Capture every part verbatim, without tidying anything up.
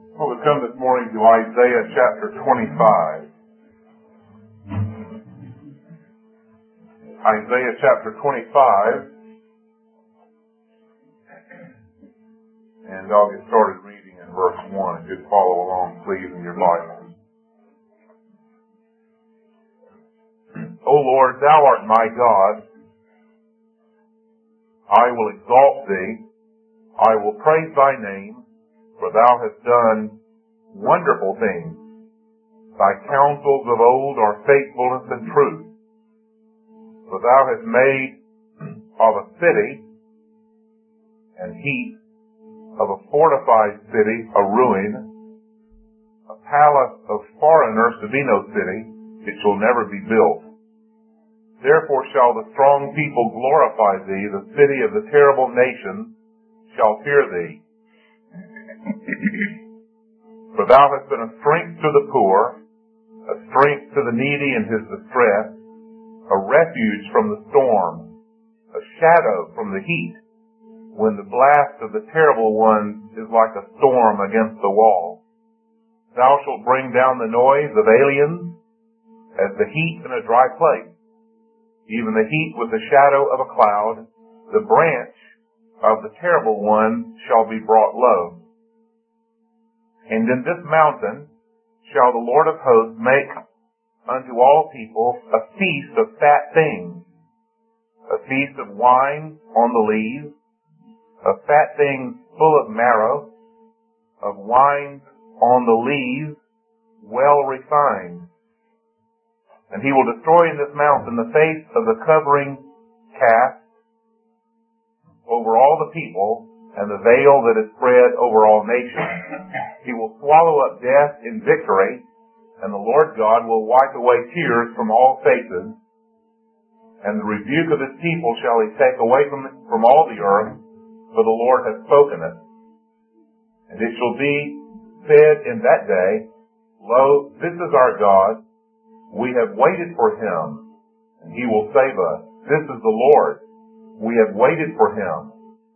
Well, we come this morning to Isaiah chapter twenty-five. Isaiah chapter twenty-five. And I'll get started reading in verse one. If you'd follow along, please, in your Bibles. O Lord, thou art my God. I will exalt thee. I will praise thy name, for thou hast done wonderful things. Thy counsels of old are faithfulness and truth. For thou hast made of a city and heap, of a fortified city a ruin, a palace of foreigners to be no city, it shall never be built. Therefore shall the strong people glorify thee, the city of the terrible nations shall fear thee. For thou hast been a strength to the poor, a strength to the needy in his distress, a refuge from the storm, a shadow from the heat, when the blast of the terrible one is like a storm against the wall. Thou shalt bring down the noise of aliens as the heat in a dry place, even the heat with the shadow of a cloud. The branch of the terrible one shall be brought low. And in this mountain shall the Lord of hosts make unto all people a feast of fat things, a feast of wine on the lees, of fat things full of marrow, of wines on the lees well refined. And he will destroy in this mountain the face of the covering cast over all the people, and the veil that is spread over all nations. He will swallow up death in victory, and the Lord God will wipe away tears from all faces. And the rebuke of his people shall he take away from, from all the earth, for the Lord hath spoken it. And it shall be said in that day, Lo, this is our God. We have waited for him, and he will save us. This is the Lord. We have waited for him.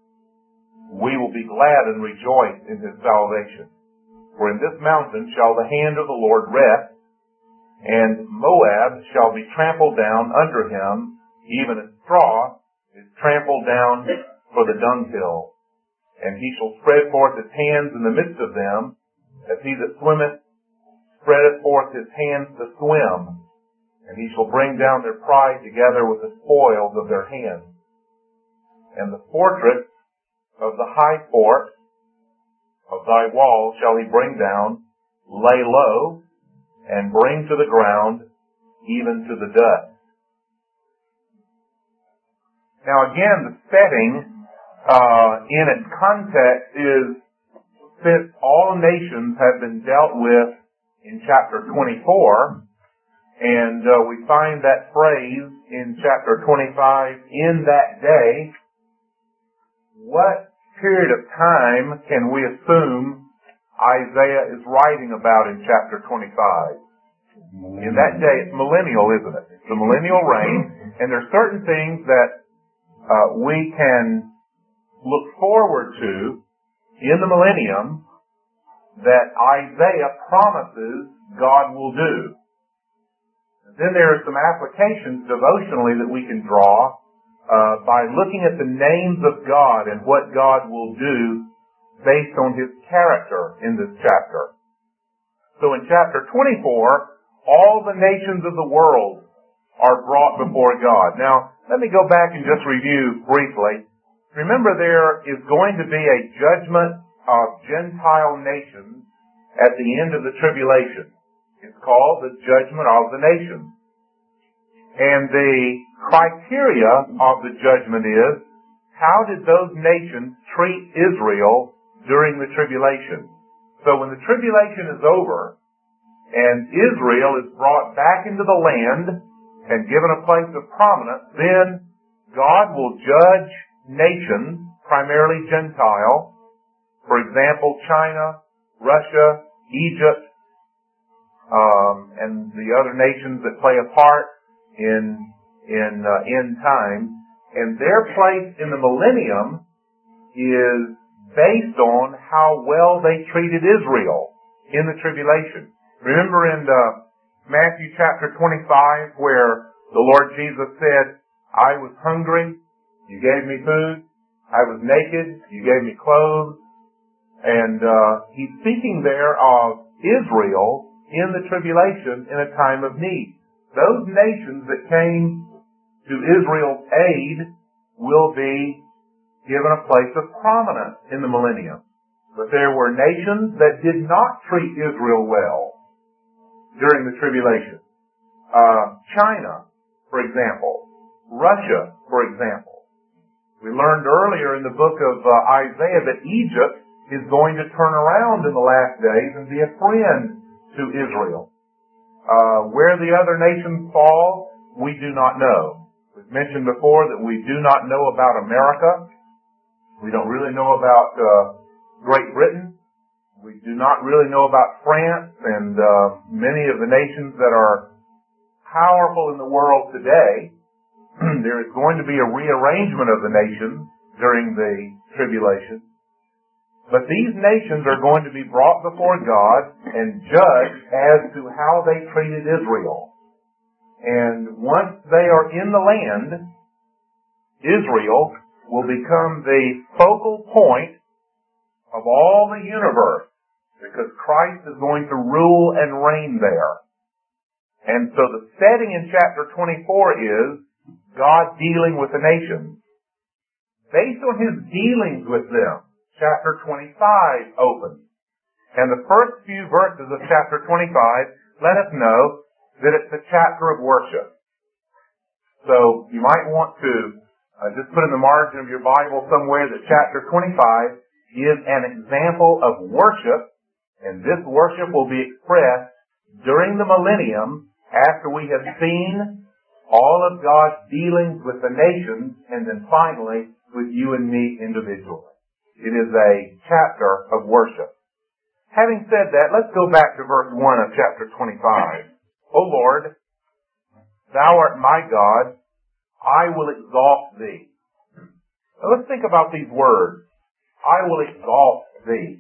We will be glad and rejoice in his salvation. For in this mountain shall the hand of the Lord rest, and Moab shall be trampled down under him, even as straw is trampled down for the dunghill. And he shall spread forth his hands in the midst of them, as he that swimmeth spreadeth forth his hands to swim, and he shall bring down their pride together with the spoils of their hands. And the fortress of the high fort of thy wall shall he bring down, lay low, and bring to the ground, even to the dust. Now again, the setting uh, in its context is since all nations have been dealt with in chapter twenty-four, and uh, we find that phrase in chapter twenty-five, in that day. What period of time can we assume Isaiah is writing about in chapter twenty-five? In that day, it's millennial, isn't it? It's the millennial reign, and there are certain things that uh, we can look forward to in the millennium that Isaiah promises God will do. And then there are some applications devotionally that we can draw uh, by looking at the names of God and what God will do based on his character in this chapter. So in chapter twenty-four, all the nations of the world are brought before God. Now, let me go back and just review briefly. Remember, there is going to be a judgment of Gentile nations at the end of the tribulation. It's called the judgment of the nations. And the criteria of the judgment is, how did those nations treat Israel during the tribulation? So when the tribulation is over, and Israel is brought back into the land and given a place of prominence, then God will judge nations, primarily Gentile. For example, China, Russia, Egypt, um, and the other nations that play a part in in uh, end time. And their place in the millennium is based on how well they treated Israel in the tribulation. Remember in uh, Matthew chapter twenty-five where the Lord Jesus said, I was hungry, you gave me food. I was naked, you gave me clothes. And uh, he's speaking there of Israel in the tribulation in a time of need. Those nations that came to Israel's aid will be given a place of prominence in the millennium. But there were nations that did not treat Israel well during the tribulation. Uh, China, for example. Russia, for example. We learned earlier in the book of uh, Isaiah that Egypt is going to turn around in the last days and be a friend to Israel. Uh, where the other nations fall, we do not know. We've mentioned before that we do not know about America. We don't really know about uh, Great Britain. We do not really know about France and uh, many of the nations that are powerful in the world today. There is going to be a rearrangement of the nations during the tribulation. But these nations are going to be brought before God and judged as to how they treated Israel. And once they are in the land, Israel will become the focal point of all the universe because Christ is going to rule and reign there. And so the setting in chapter twenty-four is God dealing with the nations. Based on His dealings with them, chapter twenty-five opens. And the first few verses of chapter twenty-five let us know that it's a chapter of worship. So you might want to uh, just put in the margin of your Bible somewhere that chapter twenty-five is an example of worship, and this worship will be expressed during the millennium after we have seen all of God's dealings with the nations and then finally with you and me individually. It is a chapter of worship. Having said that, let's go back to verse one of chapter twenty-five. O Lord, Thou art my God, I will exalt Thee. Now let's think about these words. I will exalt Thee.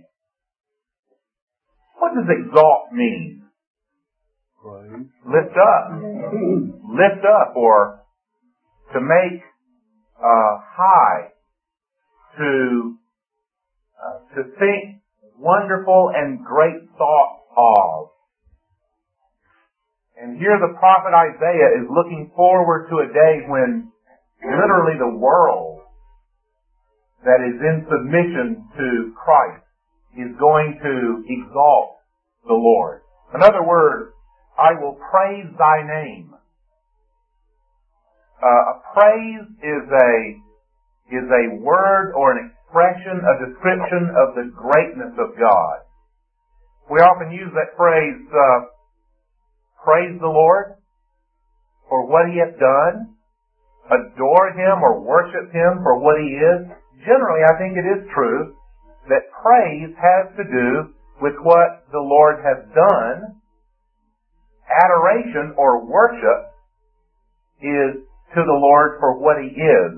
What does exalt mean? Lift up. Lift up, or to make uh, high, to uh, to think wonderful and great thoughts of. And here the prophet Isaiah is looking forward to a day when literally the world that is in submission to Christ is going to exalt the Lord. In other words, I will praise Thy name. Uh, a praise is a is a word or an expression, a description of the greatness of God. We often use that phrase, uh, praise the Lord for what He hath done, adore Him or worship Him for what He is. Generally, I think it is true that praise has to do with what the Lord has done. Adoration or worship is to the Lord for what He is.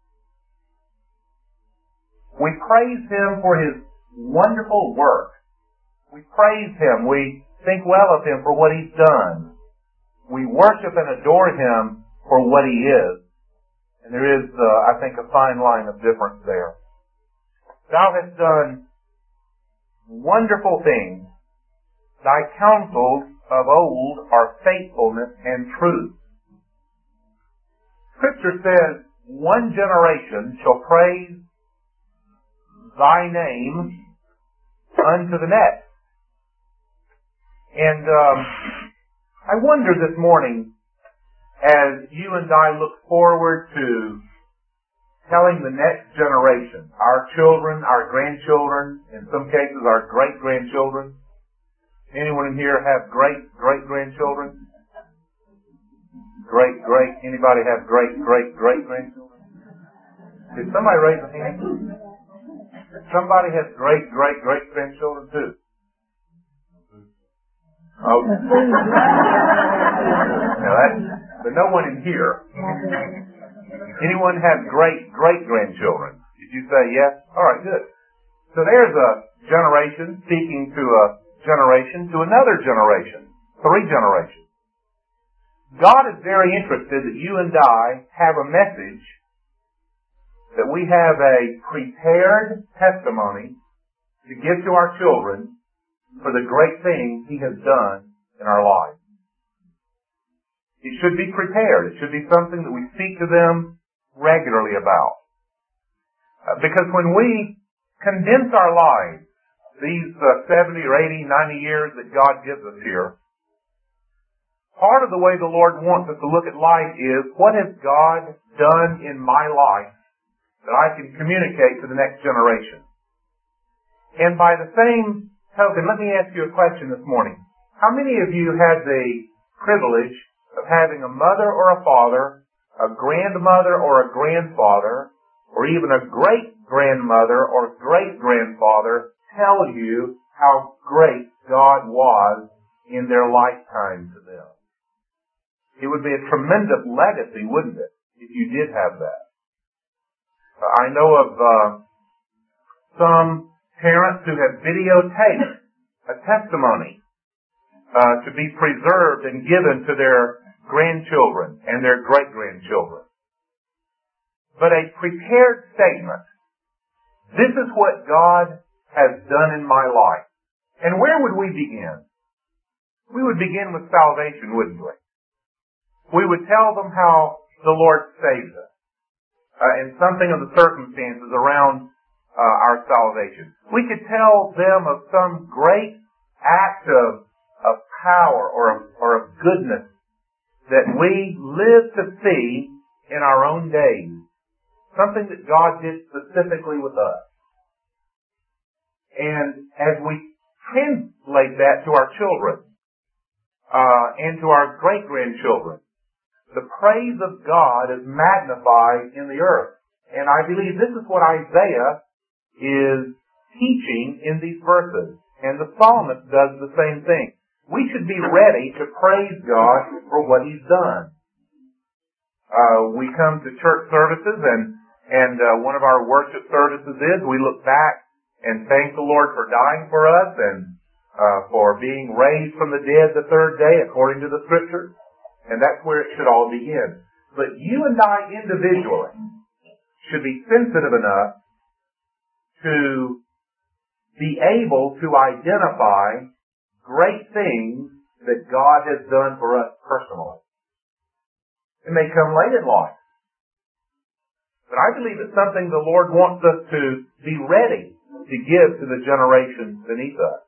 We praise Him for His wonderful work. We praise Him. We think well of Him for what He's done. We worship and adore Him for what He is. And there is, uh, I think, a fine line of difference there. Thou hast done wonderful things. Thy counsels of old are faithfulness and truth. Scripture says, one generation shall praise Thy name unto the next. And um, I wonder this morning, as you and I look forward to telling the next generation, our children, our grandchildren, in some cases our great-grandchildren. Anyone in here have great-great-grandchildren? Great-great, anybody have great-great-great-grandchildren? Did somebody raise a hand? Somebody has great-great-great-grandchildren too. Oh. Now that, but no one in here. Anyone have great-great-grandchildren? Did you say yes? All right, good. So there's a generation speaking to a generation to another generation. Three generations. God is very interested that you and I have a message, that we have a prepared testimony to give to our children for the great things He has done in our lives. It should be prepared. It should be something that we speak to them regularly about. Uh, because when we condense our lives, these uh, seventy or eighty, ninety years that God gives us here, part of the way the Lord wants us to look at life is, what has God done in my life that I can communicate to the next generation? And by the same token, let me ask you a question this morning. How many of you had the privilege of having a mother or a father, a grandmother or a grandfather, or even a great-grandmother or great-grandfather tell you how great God was in their lifetime to them? It would be a tremendous legacy, wouldn't it, if you did have that? I know of uh, some parents who have videotaped a testimony uh, to be preserved and given to their grandchildren and their great-grandchildren. But a prepared statement, this is what God has done in my life. And where would we begin? We would begin with salvation, wouldn't we? We would tell them how the Lord saved us, uh, and something of the circumstances around uh, our salvation. We could tell them of some great act of, of power or of, or of goodness that we live to see in our own days. Something that God did specifically with us. And as we translate that to our children, uh, and to our great-grandchildren, the praise of God is magnified in the earth. And I believe this is what Isaiah is teaching in these verses. And the psalmist does the same thing. We should be ready to praise God for what He's done. Uh, we come to church services, and, and uh, one of our worship services is we look back and thank the Lord for dying for us and uh, for being raised from the dead the third day according to the Scriptures. And that's where it should all begin. But you and I individually should be sensitive enough to be able to identify great things that God has done for us personally. It may come late in life. But I believe it's something the Lord wants us to be ready to give to the generations beneath us.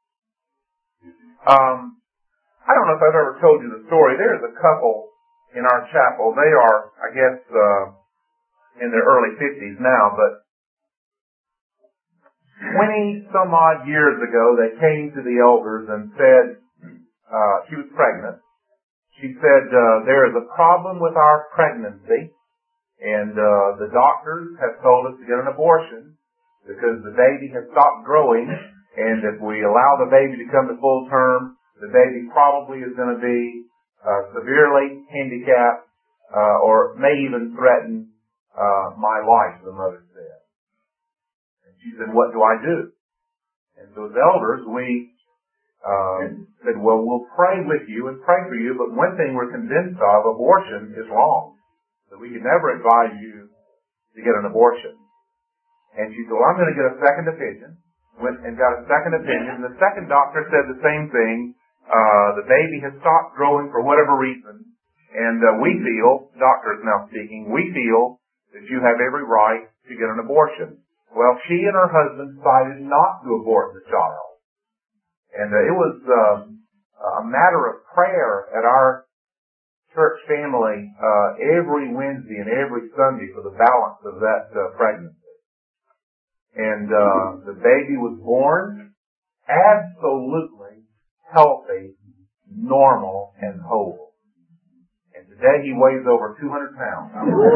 Um, I don't know if I've ever told you the story. There's a couple in our chapel. They are, I guess, uh, in their early fifties now, but twenty some odd years ago, they came to the elders and said, uh, she was pregnant. She said, uh, there is a problem with our pregnancy, and uh, the doctors have told us to get an abortion because the baby has stopped growing, and if we allow the baby to come to full term, the baby probably is going to be uh, severely handicapped uh, or may even threaten uh, my life, the mother said. And she said, what do I do? And so as elders, we uh, said, well, we'll pray with you and pray for you, but one thing we're convinced of, abortion is wrong. So we can never advise you to get an abortion. And she said, well, I'm going to get a second opinion. Went and got a second opinion. And the second doctor said the same thing. Uh, the baby has stopped growing for whatever reason, and uh, we feel, doctors now speaking, we feel that you have every right to get an abortion. Well, she and her husband decided not to abort the child. And uh, it was uh, a matter of prayer at our church family uh, every Wednesday and every Sunday for the balance of that uh, pregnancy. And uh, the baby was born absolutely healthy, normal, and whole. And today he weighs over two hundred pounds.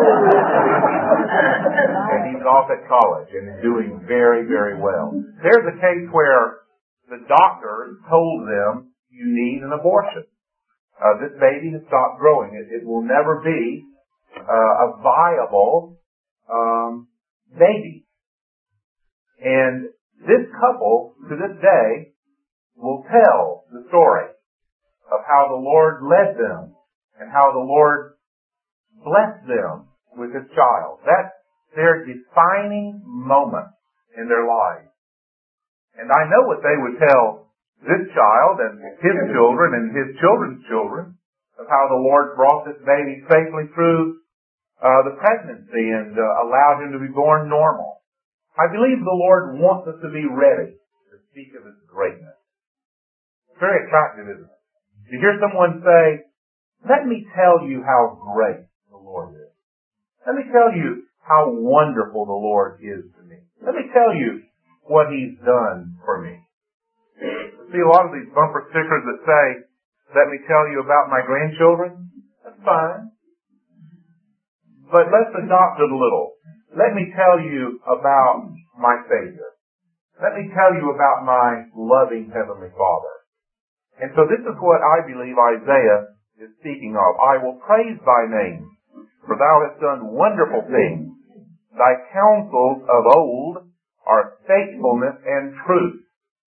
And he's off at college and is doing very, very well. There's a case where the doctor told them, you need an abortion. Uh, this baby has stopped growing. It, it will never be uh, a viable um, baby. And this couple, to this day, will tell the story of how the Lord led them and how the Lord blessed them with His child. That's their defining moment in their lives. And I know what they would tell this child and his children and his children's children of how the Lord brought this baby safely through uh, the pregnancy and uh, allowed him to be born normal. I believe the Lord wants us to be ready to speak of His greatness. It's very attractive, isn't it? To hear someone say, let me tell you how great the Lord is. Let me tell you how wonderful the Lord is to me. Let me tell you what He's done for me. See a lot of these bumper stickers that say, let me tell you about my grandchildren. That's fine. But let's adopt it a little. Let me tell you about my Savior. Let me tell you about my loving Heavenly Father. And so this is what I believe Isaiah is speaking of. I will praise thy name, for thou hast done wonderful things. Thy counsels of old are faithfulness and truth.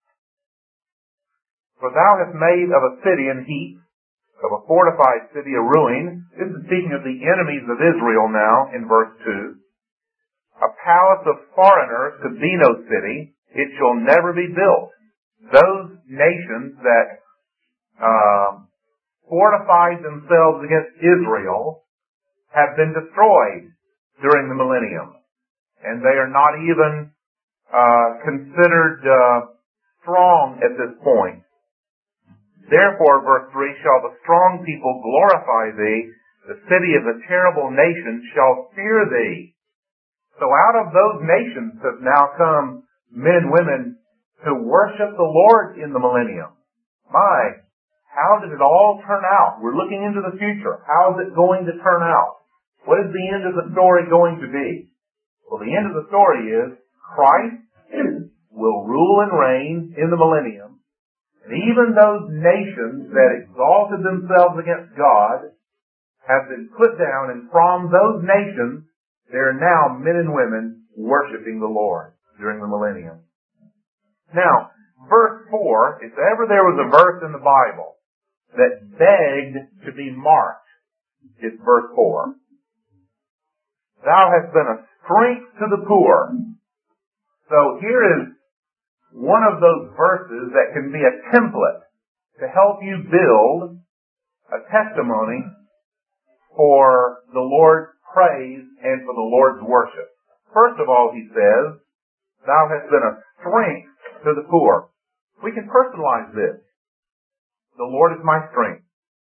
For thou hast made of a city an heap, of a fortified city a ruin. This is speaking of the enemies of Israel now in verse two. A palace of foreigners could be no city. It shall never be built. Those nations that um, fortified themselves against Israel have been destroyed during the millennium. And they are not even uh, considered uh, strong at this point. Therefore, verse three, shall the strong people glorify thee, the city of the terrible nation shall fear thee. So out of those nations have now come men and women who worship the Lord in the millennium. My, how did it all turn out? We're looking into the future. How is it going to turn out? What is the end of the story going to be? Well, the end of the story is Christ will rule and reign in the millennium. And even those nations that exalted themselves against God have been put down, and from those nations there are now men and women worshiping the Lord during the millennium. Now, verse four, if ever there was a verse in the Bible that begged to be marked, it's verse four. Thou hast been a strength to the poor. So here is one of those verses that can be a template to help you build a testimony for the Lord's praise and for the Lord's worship. First of all, he says, thou hast been a strength to the poor. We can personalize this. The Lord is my strength.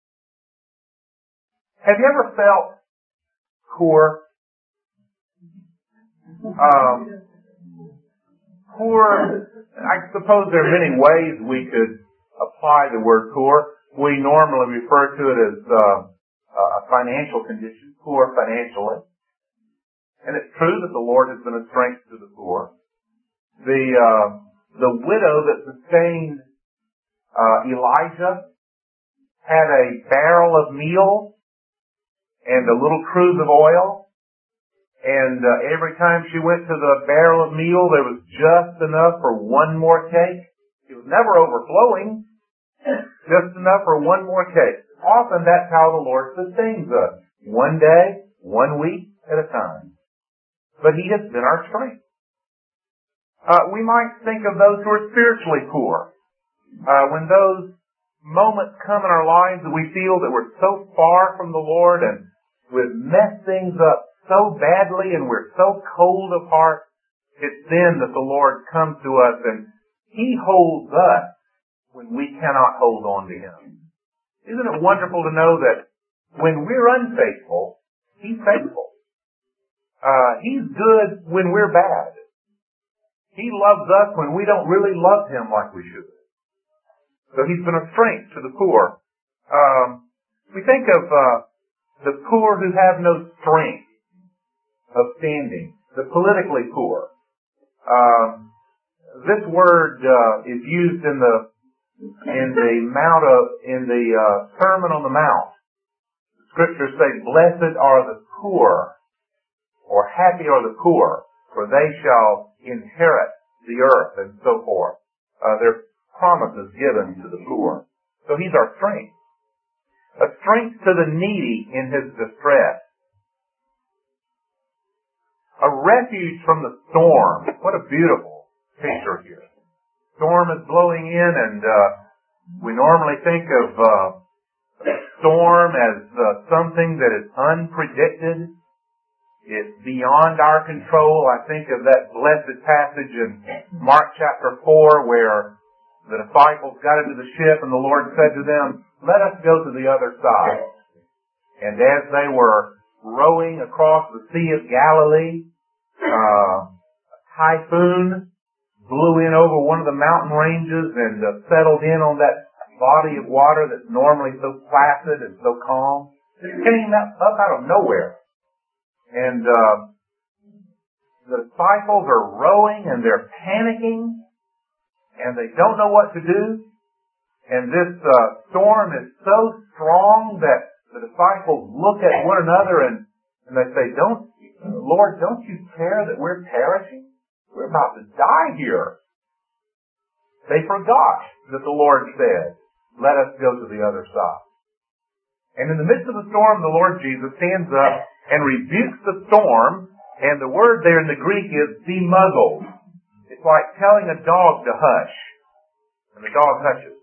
Have you ever felt poor? Um, poor, I suppose there are many ways we could apply the word poor. We normally refer to it as uh, a financial condition, poor financially. And it's true that the Lord has been a strength to the poor. The uh, the widow that sustained uh, Elijah had a barrel of meal and a little cruse of oil. And uh, every time she went to the barrel of meal, there was just enough for one more cake. It was never overflowing, just enough for one more cake. Often that's how the Lord sustains us. One day, one week at a time. But He has been our strength. Uh, we might think of those who are spiritually poor. Uh, when those moments come in our lives that we feel that we're so far from the Lord and we've messed things up so badly and we're so cold of heart, it's then that the Lord comes to us and He holds us when we cannot hold on to Him. Isn't it wonderful to know that when we're unfaithful, He's faithful. Uh, he's good when we're bad. He loves us when we don't really love Him like we should. So He's been a strength to the poor. Um, we think of uh, the poor who have no strength of standing, the politically poor. Um, this word uh, is used in the in the Mount of in the uh, Sermon on the Mount. The Scriptures say, "Blessed are the poor," or "Happy are the poor, for they shall inherit the earth, and so forth. Uh, there are promises given to the poor. So He's our strength. A strength to the needy in his distress. A refuge from the storm. What a beautiful picture here. Storm is blowing in, and uh, we normally think of uh, storm as uh, something that is unpredicted. It's beyond our control. I think of that blessed passage in Mark chapter four where the disciples got into the ship and the Lord said to them, "Let us go to the other side." And as they were rowing across the Sea of Galilee, uh, a typhoon blew in over one of the mountain ranges and uh, settled in on that body of water that's normally so placid and so calm. It came up out of nowhere. And uh, the disciples are rowing and they're panicking and they don't know what to do. And this uh, storm is so strong that the disciples look at one another and, and they say, "Don't, Lord, don't you care that we're perishing? We're about to die here." They forgot that the Lord said, "Let us go to the other side." And in the midst of the storm, the Lord Jesus stands up and rebukes the storm, and the word there in the Greek is "be muzzled." It's like telling a dog to hush, and the dog hushes.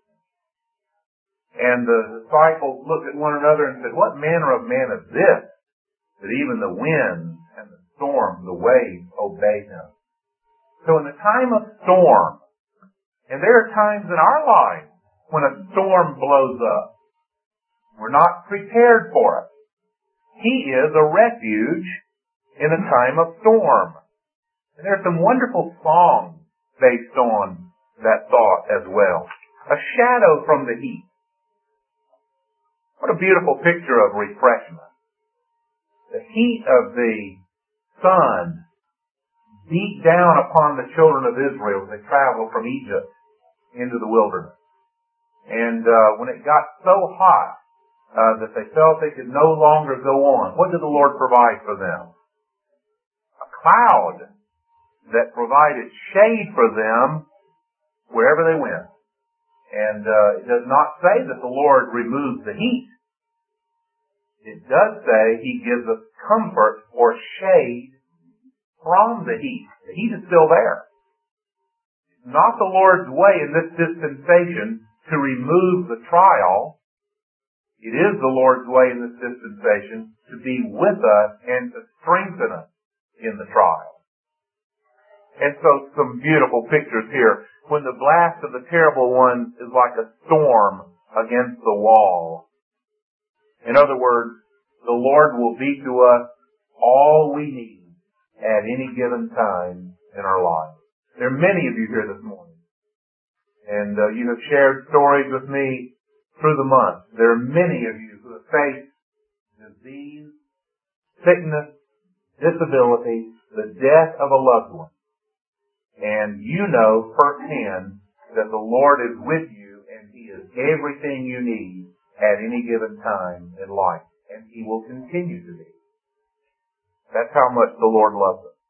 And the disciples looked at one another and said, "What manner of man is this, that even the winds and the storm, the waves, obey him?" So in the time of storm, and there are times in our life when a storm blows up, we're not prepared for it. He is a refuge in a time of storm. And there are some wonderful songs based on that thought as well. A shadow from the heat. What a beautiful picture of refreshment. The heat of the sun beat down upon the children of Israel as they traveled from Egypt into the wilderness. And uh, when it got so hot uh, that they felt they could no longer go on, what did the Lord provide for them? A cloud that provided shade for them wherever they went. And uh, it does not say that the Lord removes the heat. It does say He gives us comfort or shade from the heat. The heat is still there. It's not the Lord's way in this dispensation to remove the trial. It is the Lord's way in this dispensation to be with us and to strengthen us in the trial. And so some beautiful pictures here. When the blast of the terrible one is like a storm against the wall. In other words, the Lord will be to us all we need at any given time in our lives. There are many of you here this morning. And uh, you have shared stories with me through the months. There are many of you who have faced disease, sickness, disability, the death of a loved one. And you know firsthand that the Lord is with you and He is everything you need at any given time in life. And He will continue to be. That's how much the Lord loves us.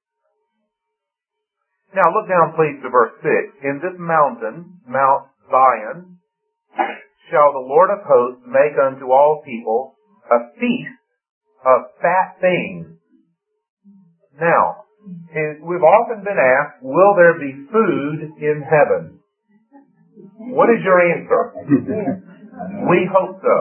Now look down please to verse six. "In this mountain, Mount Zion, shall the Lord of hosts make unto all people a feast of fat things." Now, we've often been asked, will there be food in heaven? What is your answer? We hope so.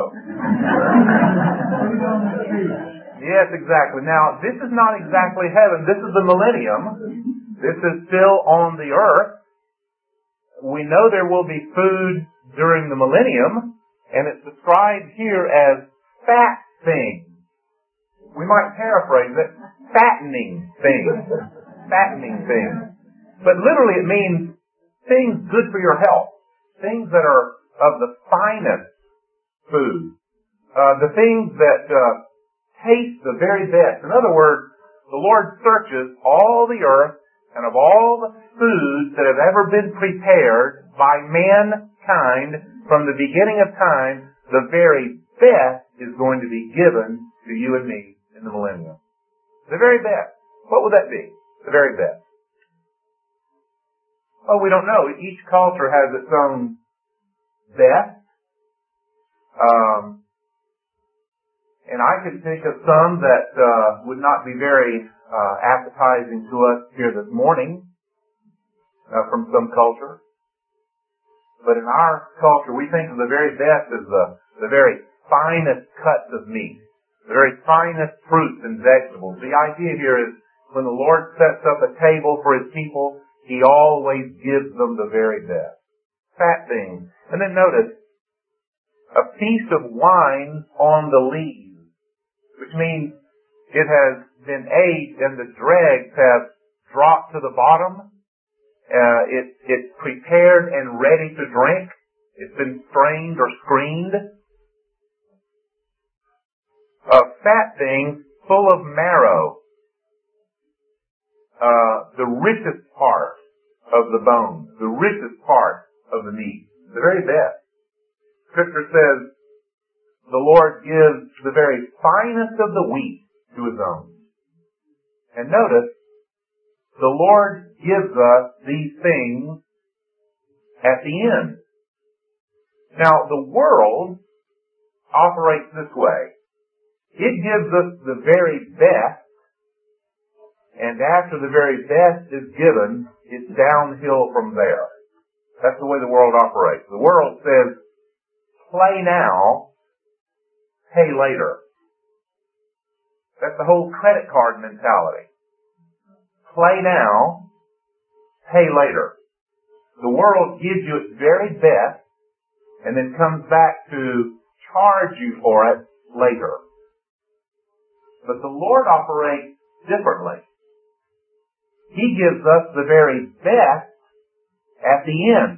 Yes, exactly. Now, this is not exactly heaven. This is the millennium. This is still on the earth. We know there will be food during the millennium, and it's described here as fat things. We might paraphrase it, fattening things. Fattening things. But literally it means things good for your health. Things that are of the finest food. Uh, the things that uh, taste the very best. In other words, the Lord searches all the earth, and of all the foods that have ever been prepared by mankind from the beginning of time, the very best is going to be given to you and me in the millennium. The very best. What would that be? The very best. Well, we don't know. Each culture has its own best. Um, and I can think of some that uh, would not be very uh, appetizing to us here this morning uh, from some culture. But in our culture, we think of the very best as the, the very finest cuts of meat, the very finest fruits and vegetables. The idea here is when the Lord sets up a table for His people, He always gives them the very best. Fat things. And then notice, a feast of wine on the lees, which means it has been aged and the dregs have dropped to the bottom. Uh, it, it's prepared and ready to drink. It's been strained or screened. A fat thing full of marrow. Uh, the richest part of the bones, the richest part of the meat, the very best. Scripture says the Lord gives the very finest of the wheat to His own. And notice, the Lord gives us these things at the end. Now, the world operates this way. It gives us the very best, and after the very best is given, it's downhill from there. That's the way the world operates. The world says, play now, pay later. That's the whole credit card mentality. Play now, pay later. The world gives you its very best and then comes back to charge you for it later. But the Lord operates differently. He gives us the very best at the end.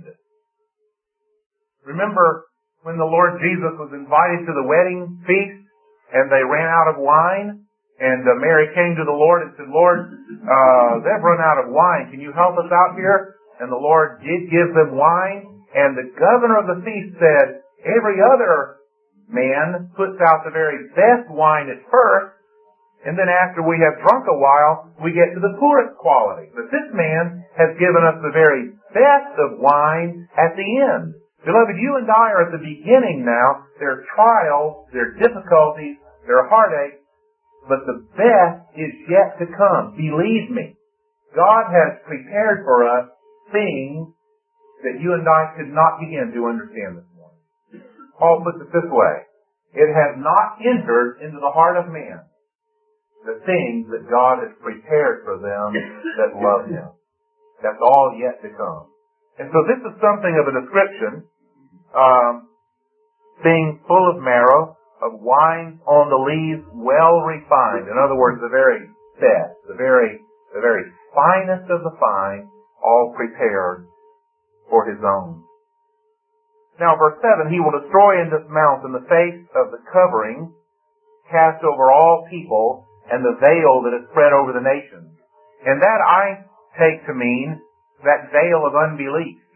Remember when the Lord Jesus was invited to the wedding feast and they ran out of wine, and uh, Mary came to the Lord and said, Lord, uh, they've run out of wine. Can you help us out here? And the Lord did give them wine, and the governor of the feast said, every other man puts out the very best wine at first, and then after we have drunk a while, we get to the poorest quality. But this man has given us the very best of wine at the end. Beloved, you and I are at the beginning now. There are trials, there are difficulties, there are heartaches, but the best is yet to come. Believe me, God has prepared for us things that you and I could not begin to understand this morning. Paul puts it this way, it has not entered into the heart of man the things that God has prepared for them that love Him. That's all yet to come. And so this is something of a description, um, being full of marrow, of wine on the lees, well refined. In other words, the very best, the very, the very finest of the fine, all prepared for His own. Now, verse seven, He will destroy in this mountain the face of the covering cast over all people, and the veil that is spread over the nations. And that I take to mean that veil of unbelief.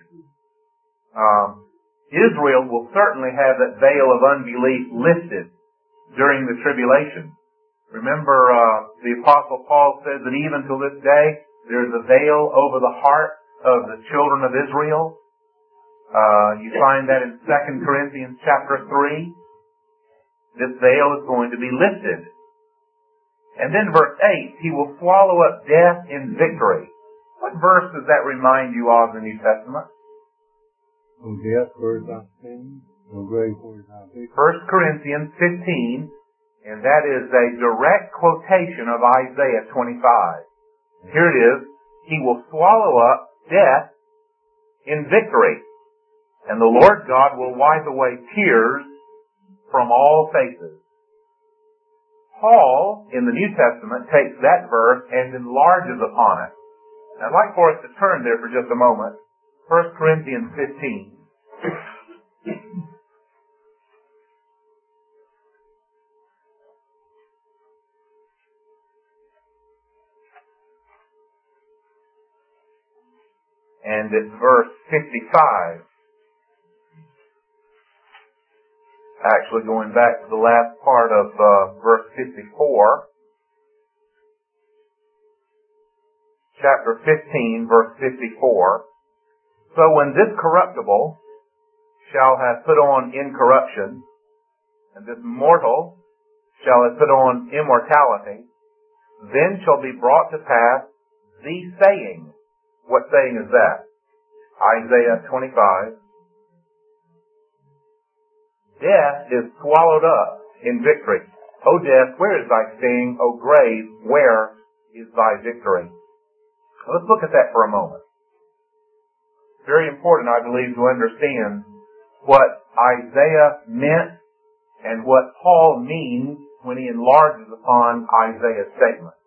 Um, Israel will certainly have that veil of unbelief lifted during the tribulation. Remember, uh, the Apostle Paul says that even to this day, there's a veil over the heart of the children of Israel. Uh, you find that in Second Corinthians chapter three. This veil is going to be lifted. And then verse eight, He will swallow up death in victory. What verse does that remind you of in the New Testament? No death for thy sin, no grave for thy victory. First Corinthians fifteen, and that is a direct quotation of Isaiah twenty-five. Here it is, He will swallow up death in victory, and the Lord God will wipe away tears from all faces. Paul, in the New Testament, takes that verse and enlarges upon it. I'd like for us to turn there for just a moment. First Corinthians fifteen. And it's verse fifty-five. Actually, going back to the last part of uh, verse fifty-four. Chapter fifteen, verse fifty-four. So when this corruptible shall have put on incorruption, and this mortal shall have put on immortality, then shall be brought to pass the saying. What saying is that? Isaiah twenty-five. Death is swallowed up in victory. O death, where is thy sting? O grave, where is thy victory? Let's look at that for a moment. It's very important, I believe, to understand what Isaiah meant and what Paul means when he enlarges upon Isaiah's statement.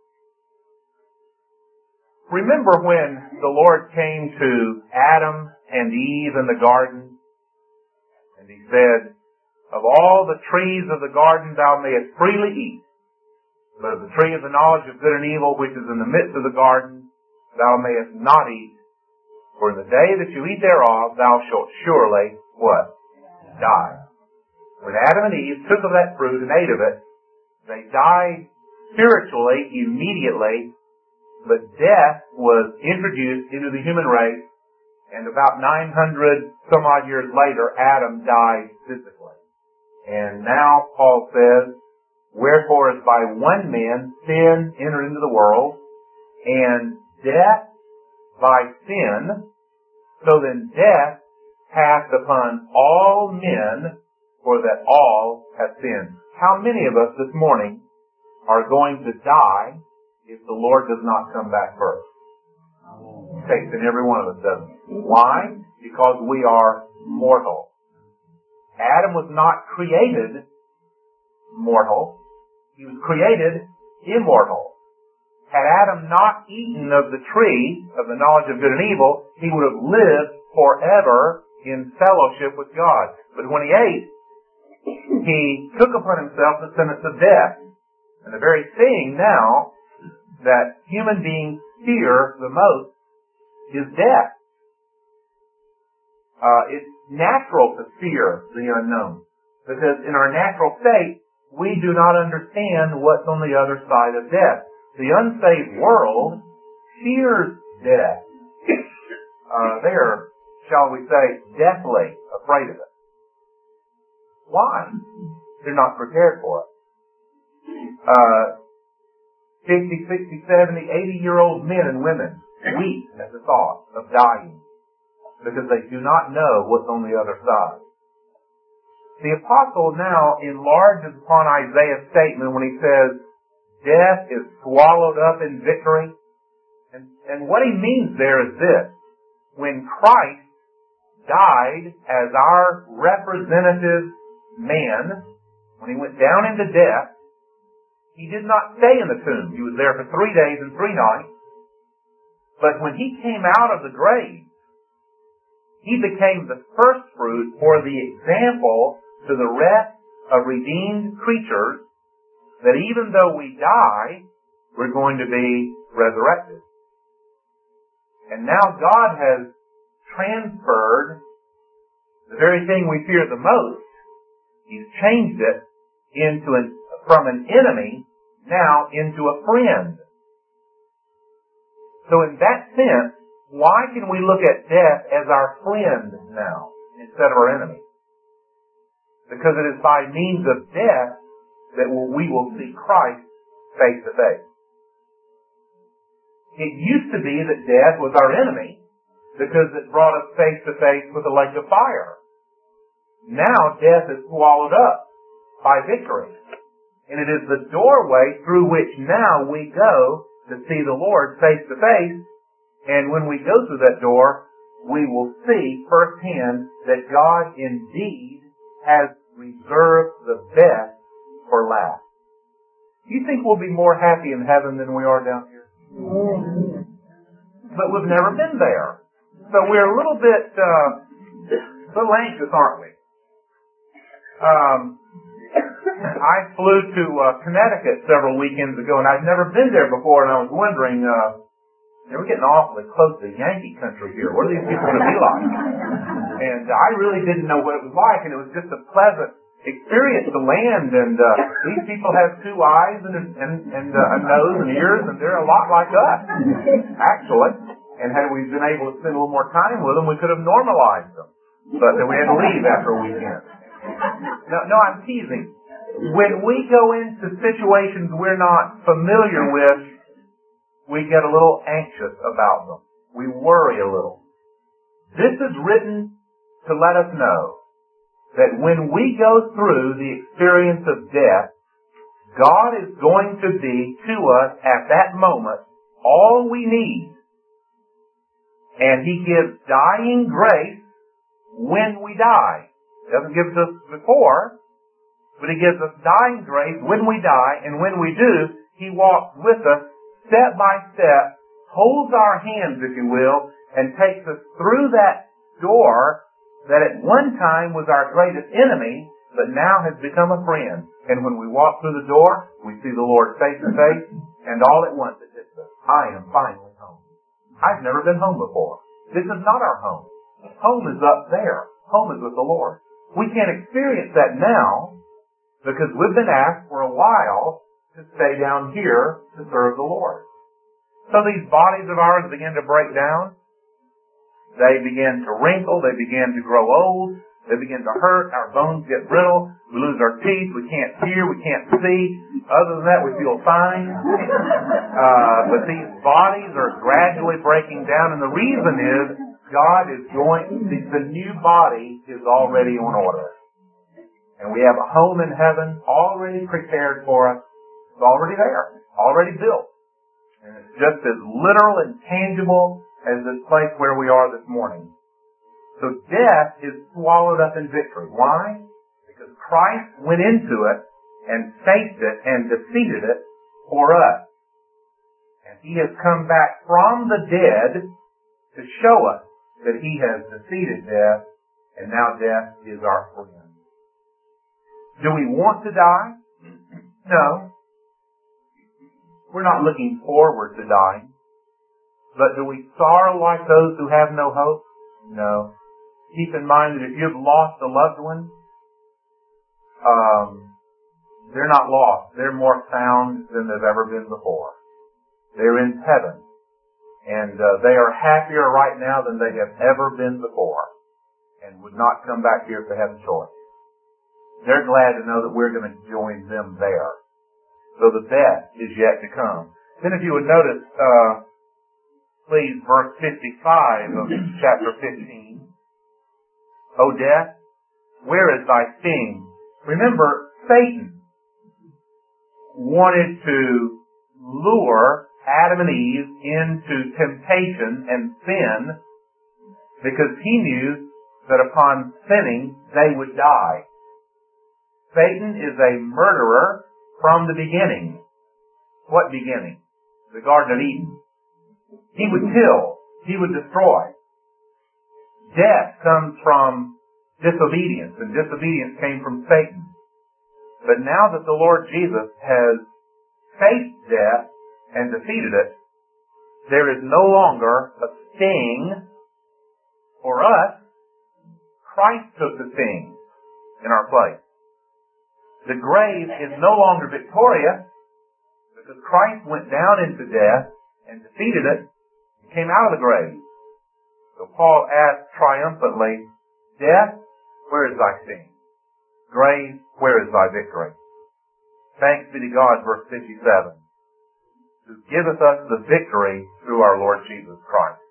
Remember when the Lord came to Adam and Eve in the garden, and he said, of all the trees of the garden thou mayest freely eat, but of the tree of the knowledge of good and evil which is in the midst of the garden thou mayest not eat, for in the day that you eat thereof thou shalt surely, what? Die. When Adam and Eve took of that fruit and ate of it, they died spiritually immediately, but death was introduced into the human race, and about nine hundred some odd years later, Adam died physically. And now Paul says, wherefore as by one man sin entered into the world, and death by sin, so then death passed upon all men, for that all have sinned. How many of us this morning are going to die if the Lord does not come back first? Takes in every one of us, doesn't it? Why? Because we are mortal. Adam was not created mortal. He was created immortal. Had Adam not eaten of the tree of the knowledge of good and evil, he would have lived forever in fellowship with God. But when he ate, he took upon himself the sentence of death. And the very thing now that human beings fear the most is death. Uh, it's natural to fear the unknown, because in our natural state, we do not understand what's on the other side of death. The unsaved world fears death. Uh, they are, shall we say, deathly afraid of it. Why? They're not prepared for it. Uh, fifty, sixty, seventy, eighty-year-old men and women weep at the thought of dying, because they do not know what's on the other side. The apostle now enlarges upon Isaiah's statement when he says, death is swallowed up in victory. And, and what he means there is this. When Christ died as our representative man, when he went down into death, he did not stay in the tomb. He was there for three days and three nights. But when he came out of the grave, he became the first fruit or the example to the rest of redeemed creatures that even though we die, we're going to be resurrected. And now God has transferred the very thing we fear the most. He's changed it into an, from an enemy now into a friend. So in that sense, why can we look at death as our friend now instead of our enemy? Because it is by means of death that we will see Christ face to face. It used to be that death was our enemy because it brought us face to face with the lake of fire. Now death is swallowed up by victory. And it is the doorway through which now we go to see the Lord face to face. And when we go through that door, we will see firsthand that God indeed has reserved the best for last. Do you think we'll be more happy in heaven than we are down here? Mm-hmm. But we've never been there. So we're a little bit, uh, a little anxious, aren't we? Um, I flew to uh, Connecticut several weekends ago, and I'd never been there before, and I was wondering, uh, you know, we're getting awfully close to Yankee country here. What are these people going to be like? And I really didn't know what it was like, and it was just a pleasant experience to land. And uh, these people have two eyes and and, and uh, a nose and ears, and they're a lot like us, actually. And had we been able to spend a little more time with them, we could have normalized them. But then we had to leave after a weekend. No, no, I'm teasing. When we go into situations we're not familiar with, we get a little anxious about them. We worry a little. This is written to let us know that when we go through the experience of death, God is going to be to us at that moment all we need. And He gives dying grace when we die. He doesn't give it to us before, but He gives us dying grace when we die, and when we do, He walks with us step by step, holds our hands, if you will, and takes us through that door that at one time was our greatest enemy, but now has become a friend. And when we walk through the door, we see the Lord face to face, and all at once it hits us. I am finally home. I've never been home before. This is not our home. Home is up there. Home is with the Lord. We can't experience that now because we've been asked for a while to stay down here to serve the Lord. So these bodies of ours begin to break down. They begin to wrinkle. They begin to grow old. They begin to hurt. Our bones get brittle. We lose our teeth. We can't hear. We can't see. Other than that, we feel fine. Uh, but these bodies are gradually breaking down, and the reason is God is going, the, the new body is already on order. And we have a home in heaven already prepared for us. It's already there. Already built. And it's just as literal and tangible as this place where we are this morning. So death is swallowed up in victory. Why? Because Christ went into it and faced it and defeated it for us. And He has come back from the dead to show us that He has defeated death, and now death is our friend. Do we want to die? No. We're not looking forward to dying. But do we sorrow like those who have no hope? No. Keep in mind that if you've lost a loved one, um, they're not lost. They're more found than they've ever been before. They're in heaven. And uh, they are happier right now than they have ever been before, and would not come back here if they had a choice. They're glad to know that we're going to join them there. So the best is yet to come. Then if you would notice, uh, please, verse fifty-five of chapter fifteen. O death, where is thy sting? Remember, Satan wanted to lure Adam and Eve into temptation and sin because he knew that upon sinning they would die. Satan is a murderer from the beginning. What beginning? The Garden of Eden. He would kill. He would destroy. Death comes from disobedience, and disobedience came from Satan. But now that the Lord Jesus has faced death and defeated it, there is no longer a sting for us. Christ took the sting in our place. The grave is no longer victorious because Christ went down into death and defeated it and came out of the grave. So Paul asked triumphantly, death, where is thy sting? Grave, where is thy victory? Thanks be to God, verse fifty-seven. Who giveth us the victory through our Lord Jesus Christ.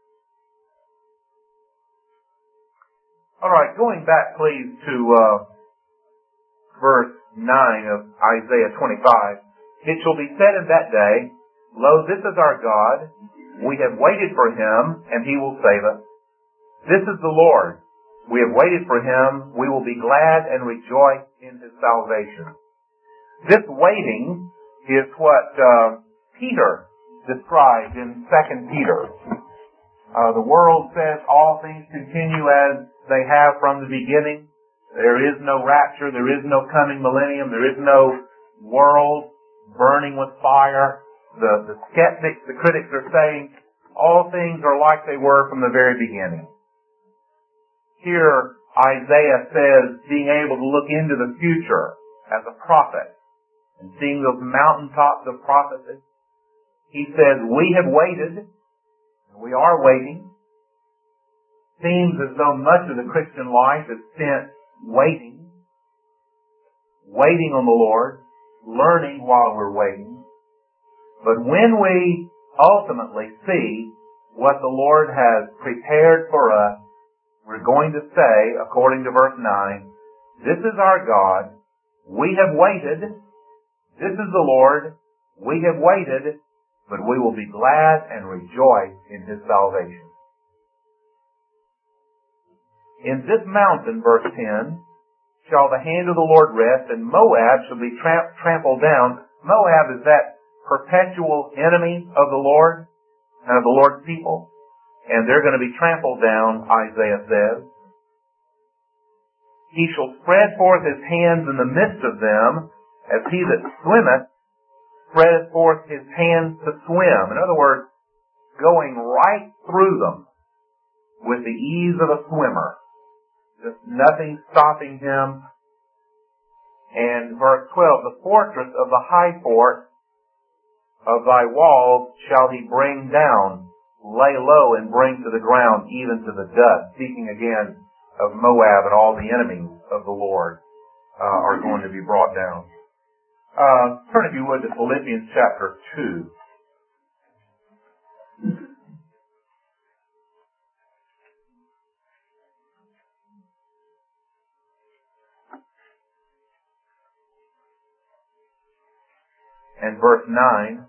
All right, going back, please, to uh, verse nine of Isaiah twenty-five. It shall be said in that day, Lo, this is our God. We have waited for Him, and He will save us. This is the Lord. We have waited for Him. We will be glad and rejoice in His salvation. This waiting is what uh, Peter described in Second Peter. Uh, the world says all things continue as they have from the beginning. There is no rapture. There is no coming millennium. There is no world burning with fire. The, the skeptics, the critics are saying all things are like they were from the very beginning. Here, Isaiah says being able to look into the future as a prophet and seeing those mountaintops of prophecy. He says, we have waited. We are waiting. Seems as though much of the Christian life is spent waiting, waiting on the Lord, learning while we're waiting. But when we ultimately see what the Lord has prepared for us, we're going to say, according to verse nine, this is our God. We have waited. This is the Lord. We have waited, but we will be glad and rejoice in His salvation. In this mountain, verse ten, shall the hand of the Lord rest, and Moab shall be tramp- trampled down. Moab is that perpetual enemy of the Lord and of the Lord's people. And they're going to be trampled down, Isaiah says. He shall spread forth his hands in the midst of them, as he that swimmeth spreadeth forth his hands to swim. In other words, going right through them with the ease of a swimmer. Just nothing stopping him. And verse twelve, the fortress of the high fort of thy walls shall he bring down, lay low and bring to the ground, even to the dust. Speaking again of Moab, and all the enemies of the Lord uh, are going to be brought down. Uh, turn, if you would, to Philippians chapter two. And verse nine.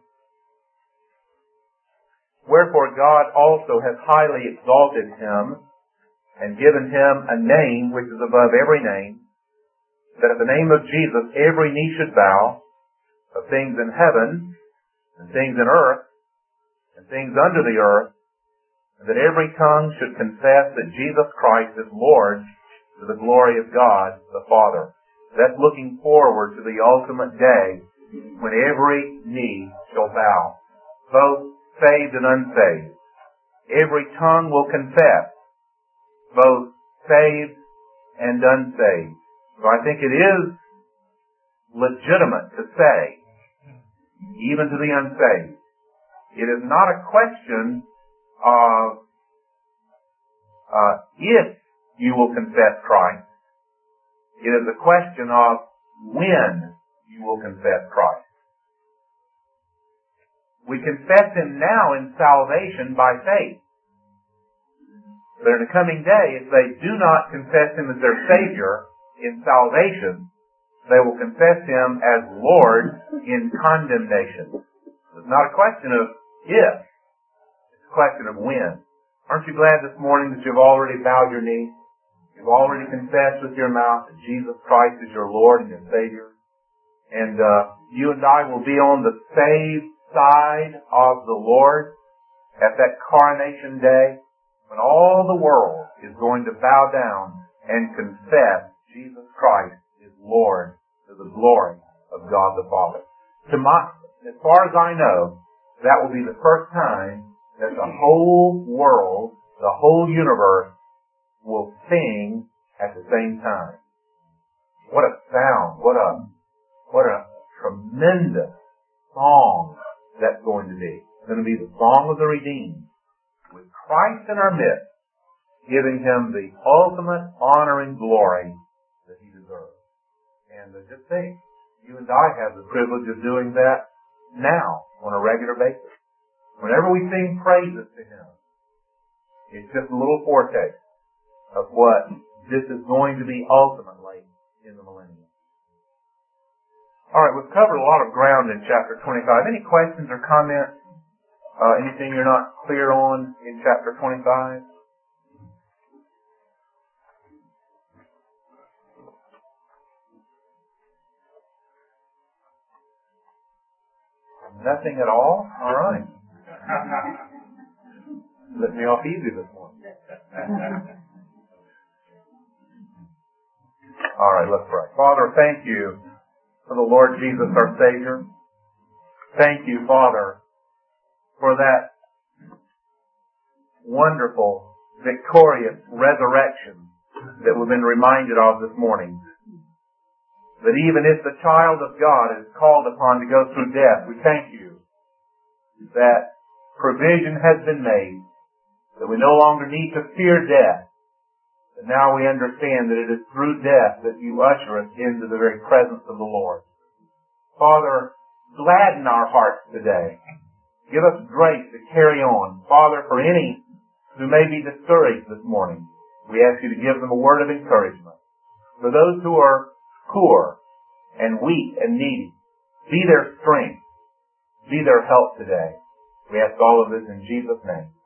Wherefore God also hath highly exalted him, and given him a name which is above every name, that at the name of Jesus every knee should bow, of things in heaven, and things in earth, and things under the earth, and that every tongue should confess that Jesus Christ is Lord, to the glory of God the Father. That's looking forward to the ultimate day when every knee shall bow, both saved and unsaved. Every tongue will confess, both saved and unsaved. So I think it is legitimate to say, even to the unsaved, it is not a question of uh, if you will confess Christ. It is a question of when you will confess Christ. We confess Him now in salvation by faith. But in the coming day, if they do not confess Him as their Savior in salvation, they will confess Him as Lord in condemnation. It's not a question of if, it's a question of when. Aren't you glad this morning that you've already bowed your knee? You've already confessed with your mouth that Jesus Christ is your Lord and your Savior. And uh, you and I will be on the saved side of the Lord at that coronation day, when all the world is going to bow down and confess Jesus Christ is Lord to the glory of God the Father. To my, as far as I know, that will be the first time that the whole world, the whole universe, will sing at the same time. What a sound! What a what a tremendous song that's going to be. It's going to be the song of the redeemed, with Christ in our midst, giving Him the ultimate honor and glory that He deserves. And uh, just think, you and I have the privilege of doing that now on a regular basis. Whenever we sing praises to Him, it's just a little foretaste of what this is going to be ultimately in the millennium. All right, we've covered a lot of ground in chapter twenty-five. Any questions or comments? Uh, anything you're not clear on in chapter twenty-five? Nothing at all? All right. Let me off easy this morning. All right, let's pray. Father, thank you for the Lord Jesus, our Savior. Thank you, Father, for that wonderful, victorious resurrection that we've been reminded of this morning. That even if the child of God is called upon to go through death, we thank you that provision has been made that we no longer need to fear death, but now we understand that it is through death that you usher us into the very presence of the Lord. Father, gladden our hearts today. Give us grace to carry on. Father, for any who may be discouraged this morning, we ask you to give them a word of encouragement. For those who are poor and weak and needy, be their strength, be their help today. We ask all of this in Jesus' name.